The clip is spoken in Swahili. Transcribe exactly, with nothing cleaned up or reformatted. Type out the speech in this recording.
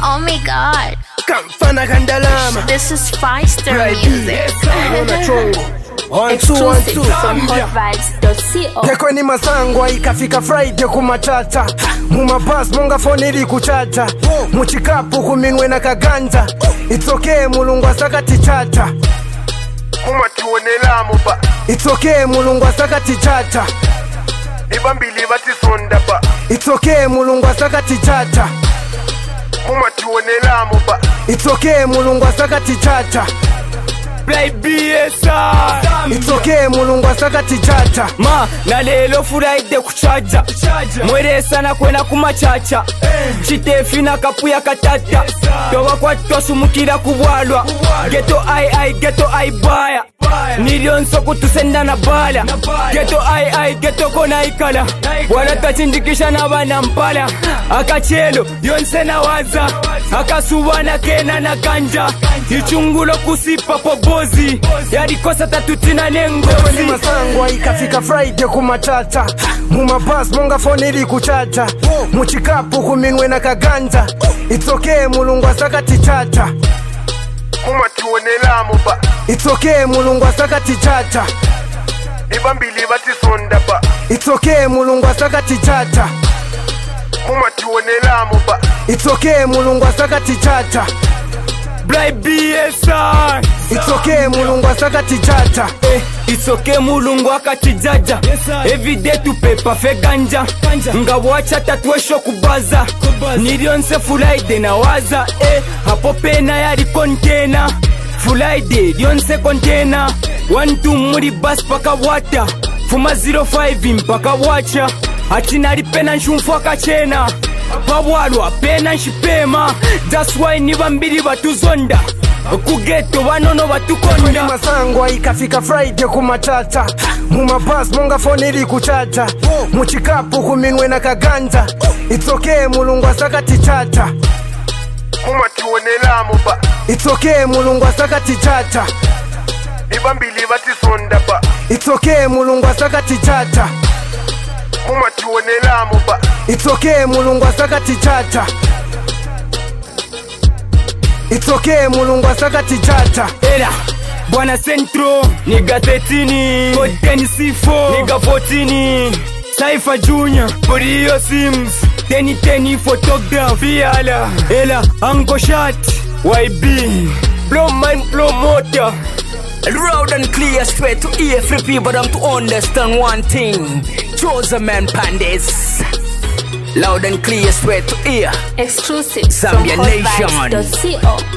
Oh my god. Kamfana Kandalama. This is Five-Star Music. One, two, one, two. From hot vibes dot co. Yako ni masangwa ikafika Friday kumatata. Mumabas munga phone ili kuchacha. Muchikapu kuminwe na kaganja. It's okay mulungu asakati chacha. Kumatuonela muba. It's okay mulungu asakati chacha. Ibambili bati sonda ba. It's okay mulungu asakati chacha. Kumatuonela muba. It's okay mulungu asakati chacha. Play B S R. It's okay mulungu asakati chacha. Ma na lelo Friday kuchaja. Mwere sana kwena kumachacha. Chitefi na kapu ya katata. Towa kwa tosumukira kubwalwa. Geto ai ai geto ai baya. Nilionso kutusenda na bala. Geto ai ai geto kona ikala. Wana tachindikisha na bana mpala. Akachelo yonse na waza. Akasuwana kena na kanja. Ichungulo kusipa pobozi. Yarikosa tatutina nengozi. Masangwa ikafika Friday kumatata. Mumabas munga phone ili kuchacha. Muchikapu kuminwe na kaganja. It's okay mulungu asakati chacha. Kumatuonela muba. It's okay mulungu asakati chacha. Ibambili bati sonda ba. It's okay mulungu asakati chacha. Kumatuonela muba. It's okay mulungu asakati chacha. Play B S R. It's okay mulungu asakati chacha. Eh, it's okay mulungu akatijaja. Every day to paper fe ganja. Nga wacha tatuesho kubaza. Nilionse Friday na waza. Eh, hapo pena yari container. Friday lionse container. One two muri bus paka water. Fuma zero five mpaka wacha. Atina lipena nshumfu akachena. Pawalwa pena nshipema. That's why nibambiri batuzonda. Kugeto wanono batukonda. Masangwa ikafika Friday kumatata. Mumabas munga phone ili kuchacha. Muchikapu kuminwe na kaganja. It's okay mulungu asakati chacha. Kumatuonela muba. It's okay mulungu asakati chacha. Ibambili bati sonda ba. It's okay mulungu asakati chacha. Kumatuonela muba. It's okay mulungu asakati chacha. It's okay mulungu asakati chacha. Era Bwana Centro Niga thelathini Koten C four Niga fourteen Cypher Junior Borio Sims Teni Teni Photograph Fiala Ela Uncle Shot Y B Blow Mind Blow Motor. Loud and clear, straight to ear, free people them to understand one thing. Chosen man Pandis. Loud and clear, straight to ear. Exclusive Zambia from hot vibes Nation. dot co.